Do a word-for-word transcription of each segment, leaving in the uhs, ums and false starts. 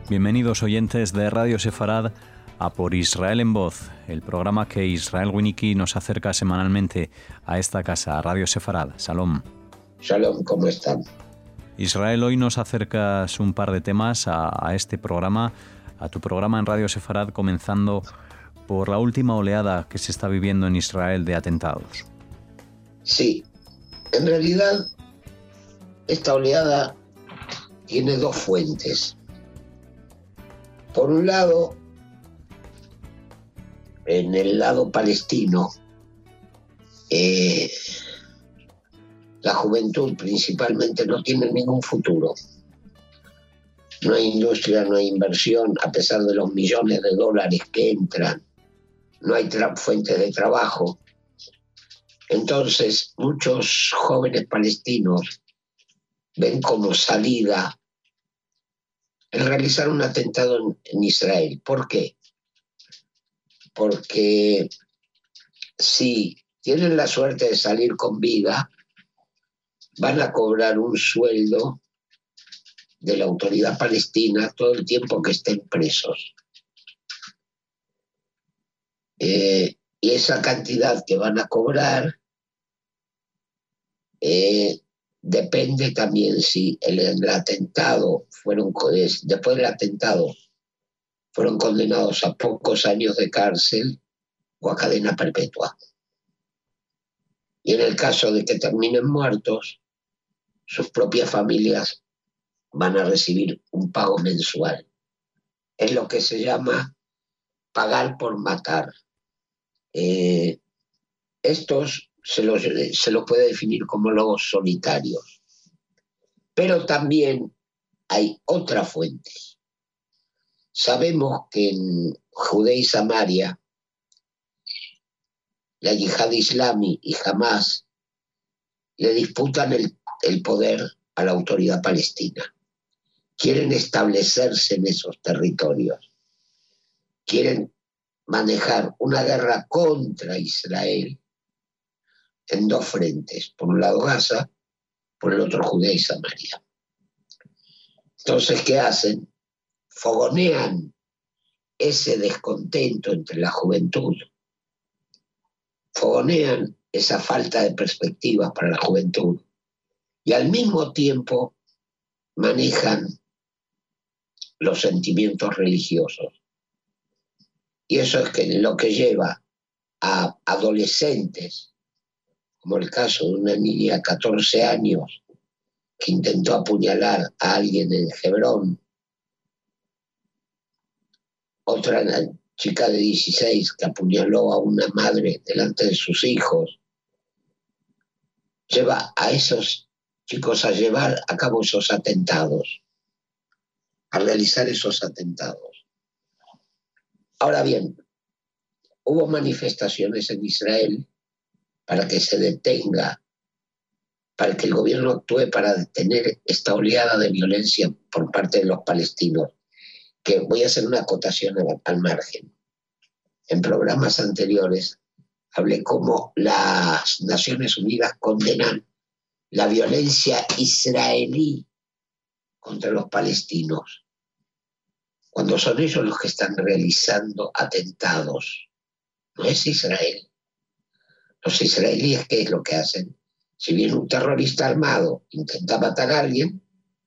Bienvenidos oyentes de Radio Sefarad a Por Israel en Voz, el programa que Israel Winnicki nos acerca semanalmente a esta casa, a Radio Sefarad. Shalom. Shalom, ¿cómo están? Israel, hoy nos acercas un par de temas a, a este programa, a tu programa en Radio Sefarad, comenzando por la última oleada que se está viviendo en Israel de atentados. Sí, en realidad esta oleada tiene dos fuentes. Por un lado, en el lado palestino, eh, la juventud principalmente no tiene ningún futuro. No hay industria, no hay inversión, a pesar de los millones de dólares que entran, no hay tra- fuentes de trabajo. Entonces, muchos jóvenes palestinos ven como salida el realizar un atentado en, en Israel. ¿Por qué? Porque si tienen la suerte de salir con vida, van a cobrar un sueldo de la autoridad palestina todo el tiempo que estén presos. Eh, y esa cantidad que van a cobrar eh, depende también si el, el atentado fueron, después del atentado fueron condenados a pocos años de cárcel o a cadena perpetua. Y en el caso de que terminen muertos, sus propias familias van a recibir un pago mensual. Es lo que se llama pagar por matar. Eh, estos se los, se los puede definir como lobos solitarios. Pero también hay otra fuente. Sabemos que en Judea y Samaria, la Yihad Islami y Hamas le disputan el, el poder a la autoridad palestina. Quieren establecerse en esos territorios. Quieren manejar una guerra contra Israel en dos frentes. Por un lado Gaza, por el otro Judea y Samaria. Entonces, ¿qué hacen? Fogonean ese descontento entre la juventud. Fogonean esa falta de perspectivas para la juventud. Y al mismo tiempo manejan los sentimientos religiosos. Y eso es que lo que lleva a adolescentes, como el caso de una niña de catorce años que intentó apuñalar a alguien en Hebrón, otra chica de dieciséis que apuñaló a una madre delante de sus hijos, lleva a esos chicos a llevar a cabo esos atentados, a realizar esos atentados. Ahora bien, hubo manifestaciones en Israel para que se detenga, para que el gobierno actúe para detener esta oleada de violencia por parte de los palestinos, que voy a hacer una acotación al, al margen. En programas anteriores hablé cómo las Naciones Unidas condenan la violencia israelí contra los palestinos, cuando son ellos los que están realizando atentados. No es Israel. Los israelíes, ¿qué es lo que hacen? Si viene un terrorista armado, intenta matar a alguien,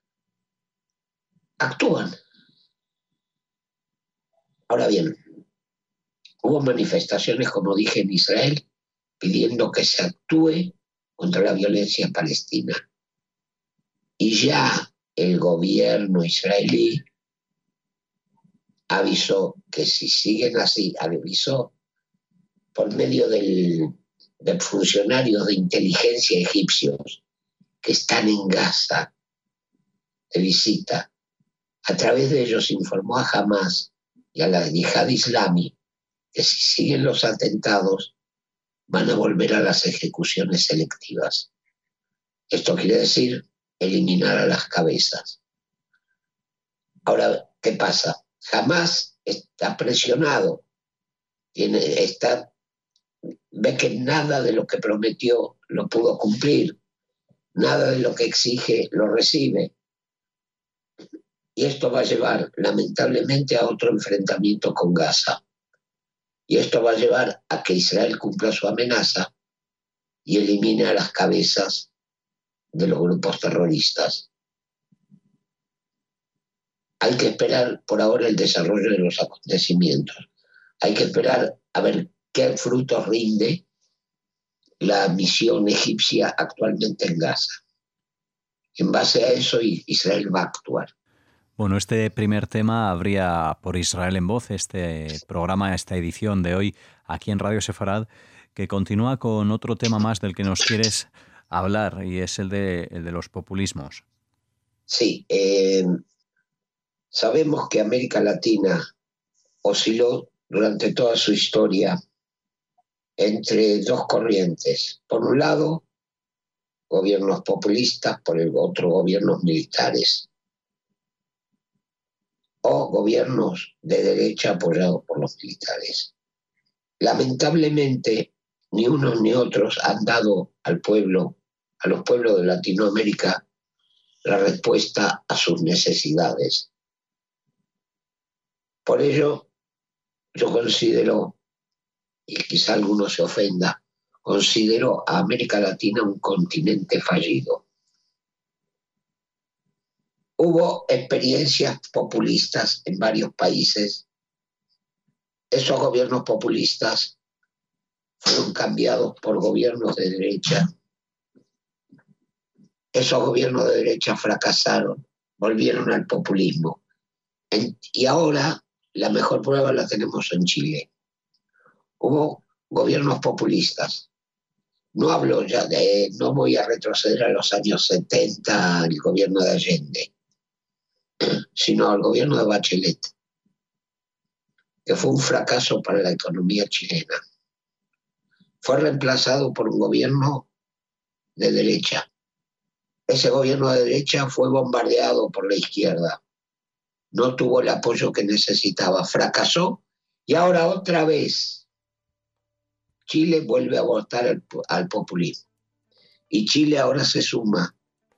actúan. Ahora bien, hubo manifestaciones, como dije, en Israel, pidiendo que se actúe contra la violencia palestina. Y ya el gobierno israelí avisó que si siguen así, avisó por medio del, de funcionarios de inteligencia egipcios que están en Gaza de visita. A través de ellos informó a Hamas y a la Yihad Islami que si siguen los atentados van a volver a las ejecuciones selectivas. Esto quiere decir eliminar a las cabezas. Ahora, ¿qué pasa? Hamas está presionado, tiene, está, ve que nada de lo que prometió lo pudo cumplir, nada de lo que exige lo recibe. Y esto va a llevar, lamentablemente, a otro enfrentamiento con Gaza. Y esto va a llevar a que Israel cumpla su amenaza y elimine a las cabezas de los grupos terroristas. Hay que esperar por ahora el desarrollo de los acontecimientos. Hay que esperar a ver qué frutos rinde la misión egipcia actualmente en Gaza. En base a eso, Israel va a actuar. Bueno, este primer tema abría por Israel en Voz, este programa, esta edición de hoy aquí en Radio Sefarad, que continúa con otro tema más del que nos quieres hablar, y es el de, el de los populismos. Sí, eh, sabemos que América Latina osciló durante toda su historia entre dos corrientes. Por un lado, gobiernos populistas, por el otro, gobiernos militares, o gobiernos de derecha apoyados por los militares. Lamentablemente, ni unos ni otros han dado al pueblo, a los pueblos de Latinoamérica, la respuesta a sus necesidades. Por ello, yo considero, y quizá alguno se ofenda, considero a América Latina un continente fallido. Hubo experiencias populistas en varios países. Esos gobiernos populistas fueron cambiados por gobiernos de derecha. Esos gobiernos de derecha fracasaron, volvieron al populismo. En, y ahora la mejor prueba la tenemos en Chile. Hubo gobiernos populistas. No hablo ya de, no voy a retroceder a los años setenta, al gobierno de Allende, sino al gobierno de Bachelet, que fue un fracaso para la economía chilena. Fue reemplazado por un gobierno de derecha. Ese gobierno de derecha fue bombardeado por la izquierda. No tuvo el apoyo que necesitaba, fracasó, y ahora otra vez Chile vuelve a votar al, al populismo. Y Chile ahora se suma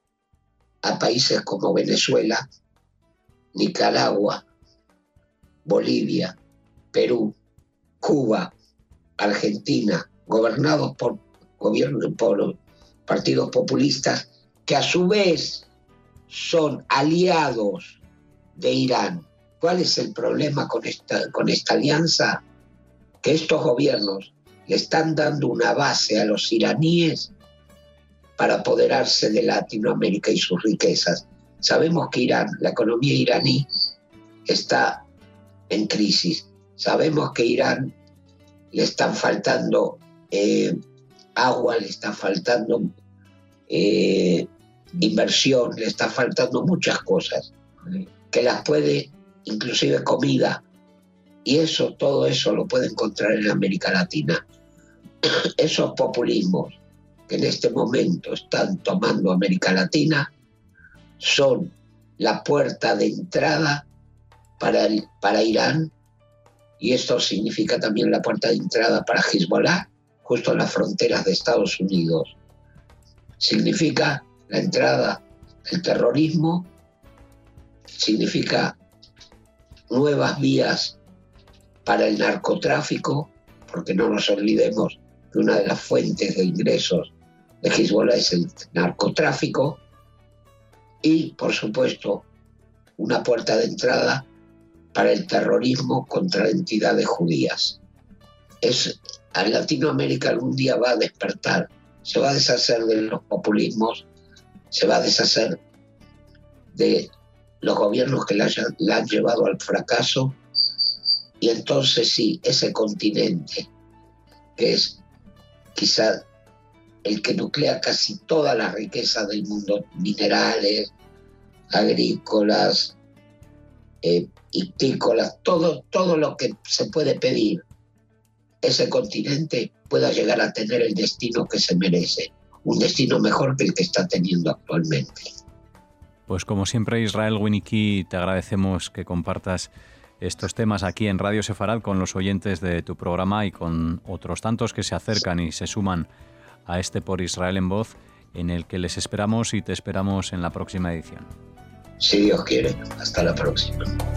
a países como Venezuela, Nicaragua, Bolivia, Perú, Cuba, Argentina, gobernados por gobiernos, por partidos populistas que a su vez son aliados de Irán. ¿Cuál es el problema con esta, con esta alianza? Que estos gobiernos le están dando una base a los iraníes para apoderarse de Latinoamérica y sus riquezas. Sabemos que Irán, la economía iraní, está en crisis. Sabemos que Irán le están faltando eh, agua, le está faltando eh, inversión, le está faltando muchas cosas, que las puede, inclusive comida, y eso, todo eso lo puede encontrar en América Latina. Esos populismos que en este momento están tomando América Latina son la puerta de entrada para, el, para Irán, y esto significa también la puerta de entrada para Hezbollah, justo en las fronteras de Estados Unidos. Significa la entrada del terrorismo, significa nuevas vías para el narcotráfico, porque no nos olvidemos que una de las fuentes de ingresos de Hezbollah es el narcotráfico, y, por supuesto, una puerta de entrada para el terrorismo contra entidades judías. Es, a Latinoamérica algún día va a despertar, se va a deshacer de los populismos, se va a deshacer de los gobiernos que la, la han llevado al fracaso, y entonces sí, ese continente, que es quizá el que nuclea casi toda la riqueza del mundo, minerales, agrícolas, eh, ictícolas, todo, todo lo que se puede pedir, ese continente pueda llegar a tener el destino que se merece, un destino mejor que el que está teniendo actualmente. Pues como siempre, Israel Winicky, te agradecemos que compartas estos temas aquí en Radio Sefarad con los oyentes de tu programa y con otros tantos que se acercan y se suman a este Por Israel en Voz, en el que les esperamos y te esperamos en la próxima edición. si Dios quiere. Hasta la próxima.